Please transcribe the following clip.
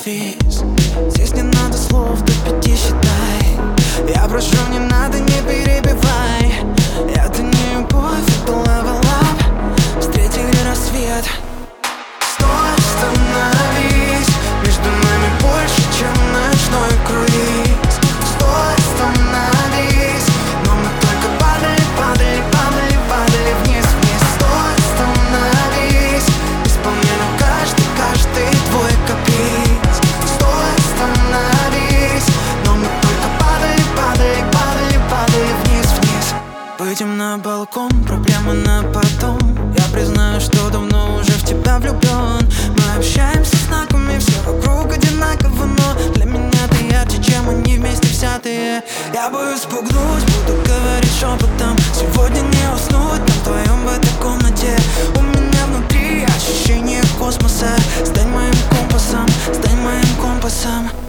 сервис. Здесь не надо слов, до 5 считай. Я прошу, не надо, не перебивай. Это не любовь, это level up. Встретили рассвет. Стой, остановись. Между нами больше, чем ночной круиз. Стой, остановись. Но мы только падали, падали, падали, падали вниз, вниз. Стой, остановись. Исполняю каждый твой каприз. Стой, остановись. Но мы только падали, падали, падали, падали вниз, вниз. Выйдем на балкон, проблемы на потом. Я признаю, что давно уже в тебя влюблен. Мы общаемся знаками, все вокруг одинаково, но для меня ты ярче, чем они вместе взятые. Я боюсь спугнуть, буду говорить шепотом. Сегодня не уснуть на вдвоем в этой комнате. У меня внутри ощущение космоса. Стань моим компасом, стань моим компасом.